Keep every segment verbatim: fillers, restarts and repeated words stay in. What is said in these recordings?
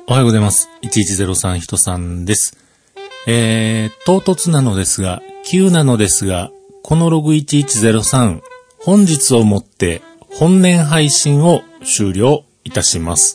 おはようございます。いちいちゼロさん人さんです。えー、唐突なのですが、急なのですが、このログいちいちゼロさん、本日をもって本年配信を終了いたします。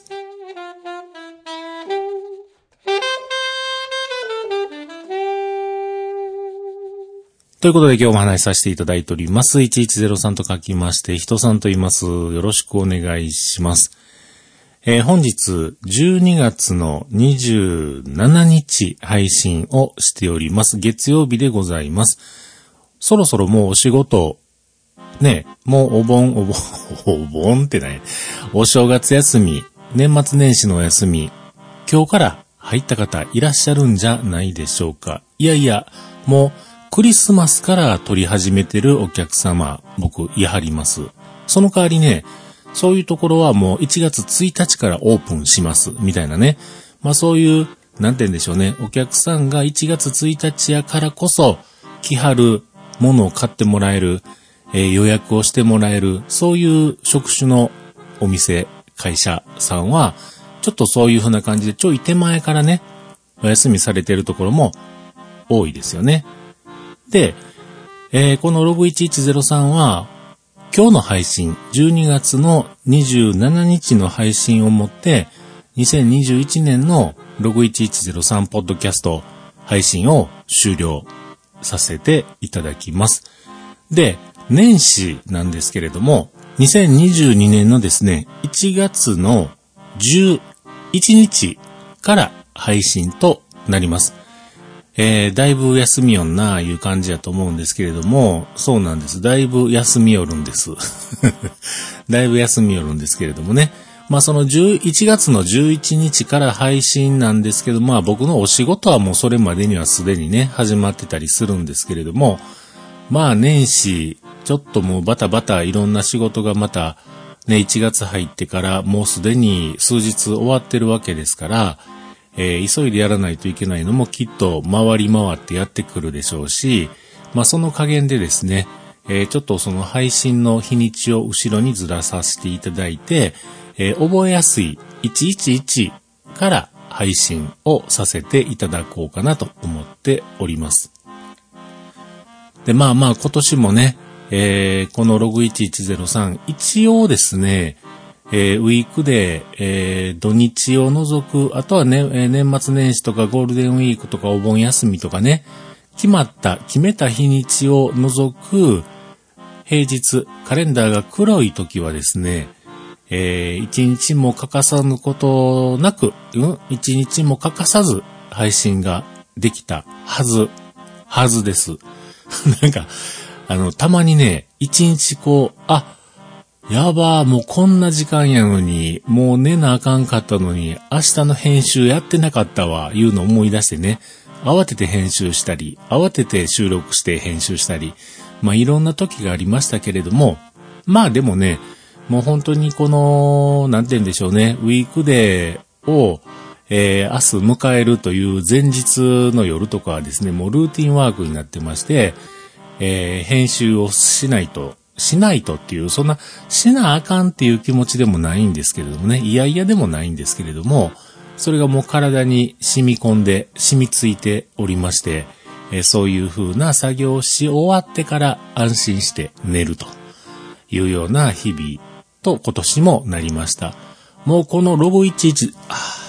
ということで今日も話しさせていただいております。いちいちゼロさんと書きまして、人さんと言います。よろしくお願いします。えー、本日じゅうにがつのにじゅうしちにち配信をしております。月曜日でございます。そろそろもうお仕事、ね、もうお盆、お盆、お盆ってない。お正月休み、年末年始のお休み、今日から入った方いらっしゃるんじゃないでしょうか。いやいや、もうクリスマスから取り始めてるお客様、僕、いはります。その代わりね、そういうところはもういちがつついたちからオープンします、みたいなね。まあそういう、なんて言うんでしょうね。お客さんがいちがつついたちやからこそ、来はるものを買ってもらえる、えー、予約をしてもらえる、そういう職種のお店、会社さんは、ちょっとそういう風な感じで、ちょい手前からね、お休みされてるところも多いですよね。で、えー、このログいちいちゼロさんは、今日の配信、じゅうにがつのにじゅうしちにちの配信をもって、にせんにじゅういちねんのログいちいちゼロさんポッドキャスト配信を終了させていただきます。で、年始なんですけれども、にせんにじゅうにねんのですね、いちがつのじゅういちにちから配信となります。えー、だいぶ休みよんないう感じやと思うんですけれども、そうなんです。だいぶ休みよるんです。だいぶ休みよるんですけれどもね。まあそのいちがつのじゅういちにちから配信なんですけど、まあ僕のお仕事はもうそれまでにはすでにね、始まってたりするんですけれども、まあ年始、ちょっともうバタバタいろんな仕事がまたね、いちがつ入ってからもうすでに数日終わってるわけですから、えー、急いでやらないといけないのもきっと回り回ってやってくるでしょうし、まあその加減でですね、えー、ちょっとその配信の日にちを後ろにずらさせていただいて、えー、覚えやすいいちいちいちから配信をさせていただこうかなと思っております。で、まあまあ今年もね、えー、このログいちいちゼロさん、一応ですね、えー、ウィークで、えー、土日を除く、あとはね、えー、年末年始とかゴールデンウィークとかお盆休みとかね、決まった、決めた日にちを除く平日、カレンダーが黒い時はですね、えー、一日も欠かさぬことなく、うん、一日も欠かさず配信ができたはず、はずです。なんか、あの、たまにね、一日こう、あ、やばー、もうこんな時間やのに、もう寝なあかんかったのに、明日の編集やってなかったわ、いうのを思い出してね、慌てて編集したり、慌てて収録して編集したり、まあいろんな時がありましたけれども、まあでもね、もう本当にこの、なんて言うんでしょうね、ウィークデーを、えー、明日迎えるという前日の夜とかはですね、もうルーティンワークになってまして、えー、編集をしないと、しないとっていう、そんな、しなあかんっていう気持ちでもないんですけれどもね、いやいやでもないんですけれども、それがもう体に染み込んで、染みついておりまして、えー、そういう風な作業をし終わってから安心して寝るというような日々と今年もなりました。もうこのログいちいち、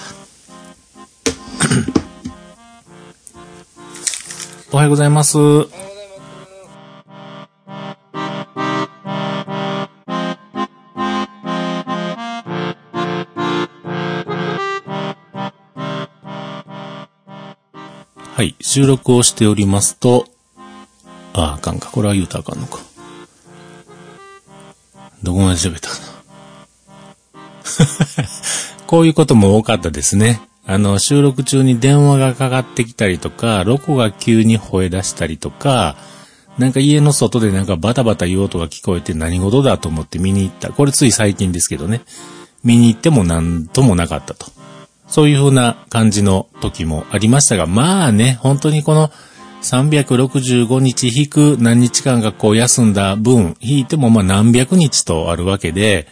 おはようございます。はい、収録をしておりますと、あ、あかんか。これは言うたらあかんのか。どこまで喋ったかな。こういうことも多かったですね。あの、収録中に電話がかかってきたりとか、ロコが急に吠え出したりとか、なんか家の外でなんかバタバタ言う音が聞こえて何事だと思って見に行った。これつい最近ですけどね。見に行ってもなんともなかったと。そういう風な感じの時もありましたが、まあね、本当にこのさんびゃくろくじゅうごにち引く何日間かこう休んだ分、引いてもまあ何百日とあるわけで、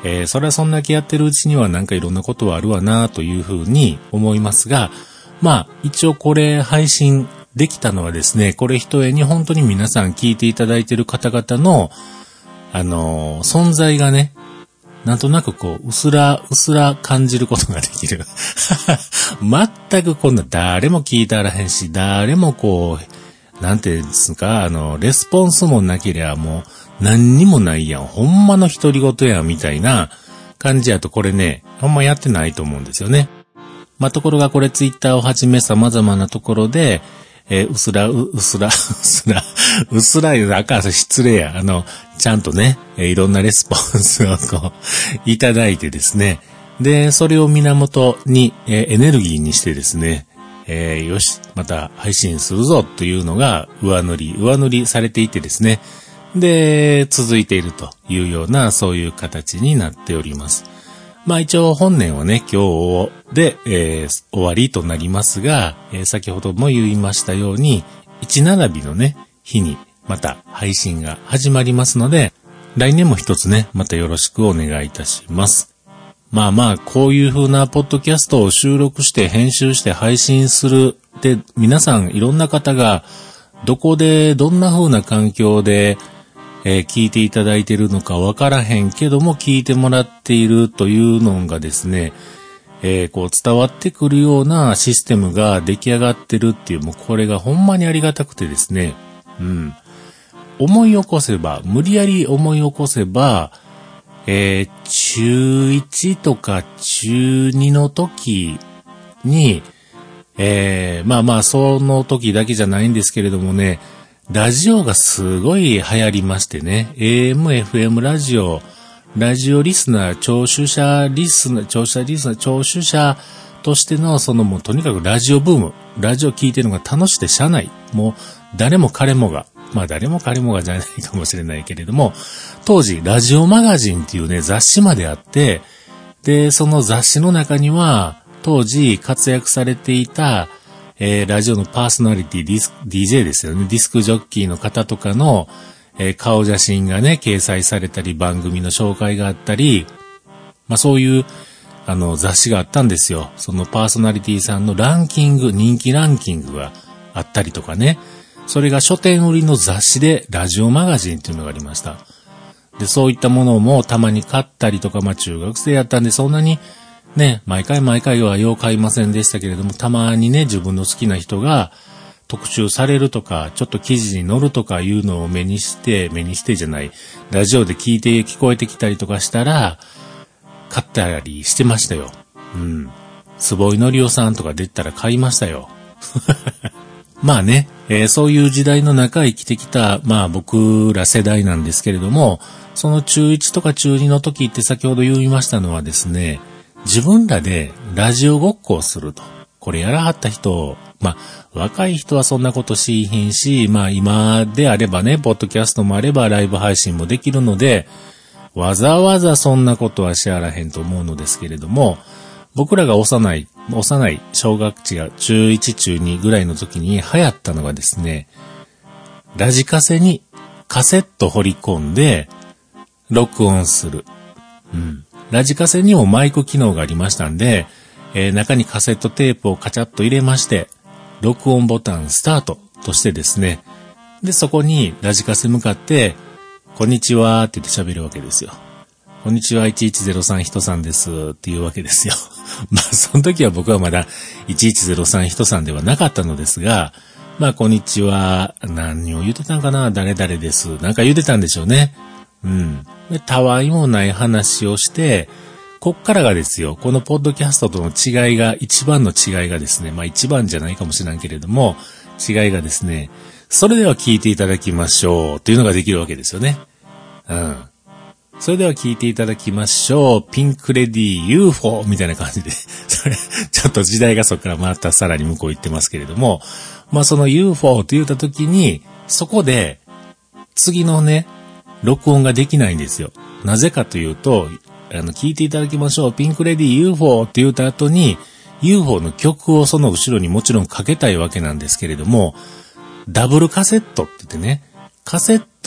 えー、それはそんだけやってるうちにはなんかいろんなことはあるわなというふうに思いますが、まあ一応これ配信できたのはですね、これひとえに本当に皆さん聞いていただいている方々のあのー、存在がね、なんとなくこう、うすら、うすら感じることができる。全くこんな誰も聞いたらへんし、誰もこう、なんていうんですか、あの、レスポンスもなけりゃもう何にもないやん。ほんまの独り言やんみたいな感じやとこれね、ほんまやってないと思うんですよね。まあ、ところがこれツイッターをはじめ様々なところで、えー、うすら、う、うすら、うすら、うすら言うな、あかん、失礼や。あの、ちゃんとね、えー、いろんなレスポンスをこう、いただいてですね。で、それを源に、えー、エネルギーにしてですね、えー、よし、また配信するぞというのが上塗り、上塗りされていてですね。で、続いているというような、そういう形になっております。まあ一応本年はね、今日で、えー、終わりとなりますが、えー、先ほども言いましたように、一並びのね、日にまた配信が始まりますので、来年も一つね、またよろしくお願いいたします。まあまあ、こういう風なポッドキャストを収録して編集して配信する。で、皆さんいろんな方が、どこで、どんな風な環境で、えー、聞いていただいているのかわからへんけども聞いてもらっているというのがですね、えー、こう伝わってくるようなシステムが出来上がってるっていう、もうこれがほんまにありがたくてですね、うん。思い起こせば、無理やり思い起こせば、えー、中いちとか中にの時に、えー、まあまあその時だけじゃないんですけれどもね、ラジオがすごい流行りましてね。エーエム、エフエム ラジオ、ラジオリスナー、聴取者リスナー、聴取者リスナー、聴取者としての、そのもうとにかくラジオブーム、ラジオ聞いてるのが楽しくてしゃあない。もう誰も彼もが、まあ誰も彼もがじゃないかもしれないけれども、当時ラジオマガジンっていうね、雑誌まであって、で、その雑誌の中には、当時活躍されていた、えー、ラジオのパーソナリティ、ディス、ディージェー ですよね。ディスクジョッキーの方とかの、えー、顔写真がね、掲載されたり、番組の紹介があったり、まあそういう、あの、雑誌があったんですよ。そのパーソナリティさんのランキング、人気ランキングがあったりとかね。それが書店売りの雑誌で、ラジオマガジンっていうのがありました。で、そういったものもたまに買ったりとか、まあ中学生やったんで、そんなに、ね、毎回毎回はよう買いませんでしたけれども、たまにね、自分の好きな人が特集されるとか、ちょっと記事に載るとかいうのを目にして、目にしてじゃない、ラジオで聞いて聞こえてきたりとかしたら、買ったりしてましたよ。うん。坪井のりおさんとか出たら買いましたよ。まあね、えー、そういう時代の中生きてきた、まあ僕ら世代なんですけれども、その中いちとか中にの時って先ほど言いましたのはですね、自分らでラジオごっこをすると。これやらはった人、まあ、若い人はそんなことしいひんし、まあ今であればね、ポッドキャストもあればライブ配信もできるので、わざわざそんなことはしあらへんと思うのですけれども、僕らが幼い、幼い小学生が中いち、中にぐらいの時に流行ったのがですね、ラジカセにカセット掘り込んで、録音する。うん。ラジカセにもマイク機能がありましたんで、えー、中にカセットテープをカチャッと入れまして、録音ボタンスタートとしてですね、で、そこにラジカセ向かって、こんにちはーって言って喋るわけですよ。こんにちはいちいちゼロさん人さんですっていうわけですよ。まあ、その時は僕はまだいちいちゼロさん人さんではなかったのですが、まあ、こんにちは、何を言ってたんかな、誰々です。なんか言ってたんでしょうね。うん。で、たわいもない話をして、こっからがですよ、このポッドキャストとの違いが、一番の違いがですね、まあ一番じゃないかもしれないけれども、違いがですね、それでは聞いていただきましょうというのができるわけですよね。うん。それでは聞いていただきましょう。ピンクレディー ユーフォー みたいな感じで、それ、ちょっと時代がそこからまたさらに向こう行ってますけれども、まあその ユーフォー と言った時に、そこで、次のね、録音ができないんですよ。なぜかというと、あの、聞いていただきましょう。ピンクレディー ユーフォー って言った後に、ユーフォー の曲をその後ろにもちろんかけたいわけなんですけれども、ダブルカセットって言ってね、カセット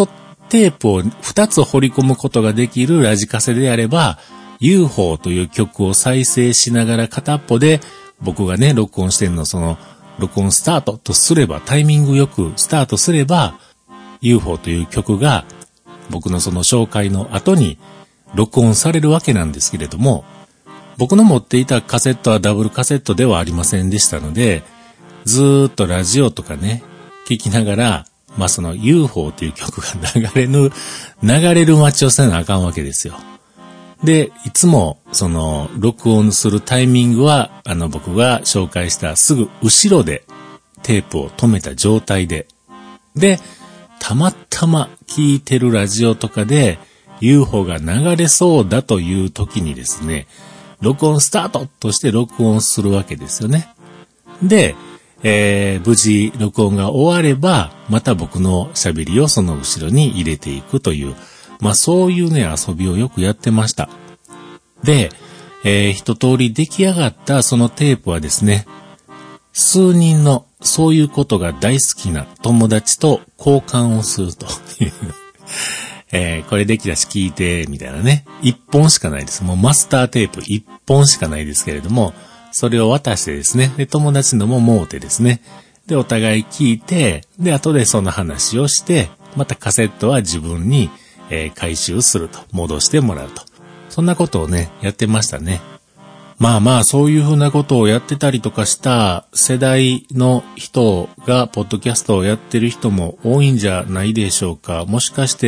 テープをふたつ掘り込むことができるラジカセであれば、ユーフォー という曲を再生しながら片っぽで僕がね、録音してるのその、録音スタートとすれば、タイミングよくスタートすれば、ユーフォー という曲が僕のその紹介の後に録音されるわけなんですけれども、僕の持っていたカセットはダブルカセットではありませんでしたので、ずーっとラジオとかね、聞きながら、まあ、その ユーフォー という曲が流れる、流れる待ちをせなあかんわけですよ。で、いつも、その、録音するタイミングは、あの、僕が紹介したすぐ後ろでテープを止めた状態で、で、たまたま聞いてるラジオとかで ユーフォー が流れそうだという時にですね、録音スタートとして録音するわけですよね。で、えー、無事録音が終われば、また僕の喋りをその後ろに入れていくという、まあそういうね、遊びをよくやってました。で、えー、一通り出来上がったそのテープはですね、数人のそういうことが大好きな友達と交換をするという、えー、これできたし聞いて、みたいなね。一本しかないです。もうマスターテープ一本しかないですけれども、それを渡してですね、で、友達のももうてですね、で、お互い聞いて、で、後でその話をして、またカセットは自分に、えー、回収すると、戻してもらうと。そんなことをね、やってましたね。まあまあ、そういうふうなことをやってたりとかした世代の人が、ポッドキャストをやってる人も多いんじゃないでしょうか。もしかして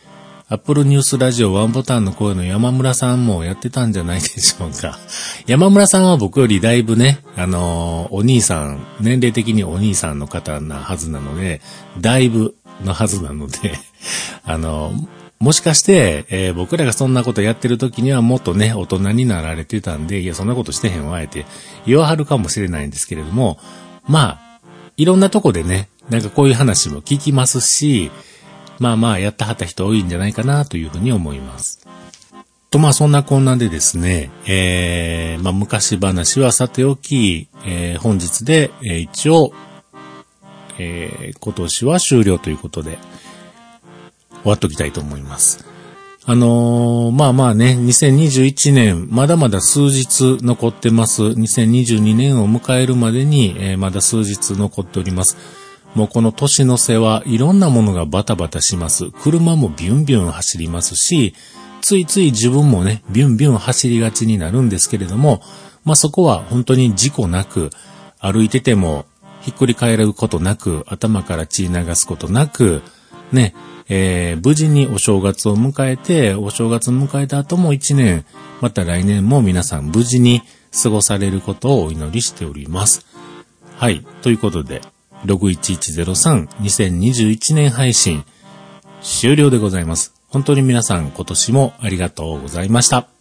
、Apple ニュースラジオワンボタンの声の山村さんもやってたんじゃないでしょうか。山村さんは僕よりだいぶね、あのー、お兄さん、年齢的にお兄さんの方なはずなので、だいぶのはずなので、あのー、もしかして、えー、僕らがそんなことやってる時にはもっとね、大人になられてたんで、いや、そんなことしてへんわ、あえて言わはるかもしれないんですけれども、まあ、いろんなとこでね、なんかこういう話も聞きますし、まあまあやったはった人多いんじゃないかなというふうに思います。とまあそんなこんなでですね、えー、まあ昔話はさておき、えー、本日で、えー、一応、えー、今年は終了ということで終わっときたいと思います。あのー、まあまあね、にせんにじゅういちねんまだまだ数日残ってます。にせんにじゅうにねんを迎えるまでに、えー、まだ数日残っております。もうこの年の瀬はいろんなものがバタバタします。車もビュンビュン走りますし、ついつい自分もね、ビュンビュン走りがちになるんですけれども、まあそこは本当に事故なく、歩いててもひっくり返ることなく、頭から血流すことなく、ね、えー、無事にお正月を迎えて、お正月を迎えた後も一年、また来年も皆さん無事に過ごされることをお祈りしております。はい、ということで、ろくいちいちゼロさん にせんにじゅういちねん配信終了でございます。本当に皆さん今年もありがとうございました。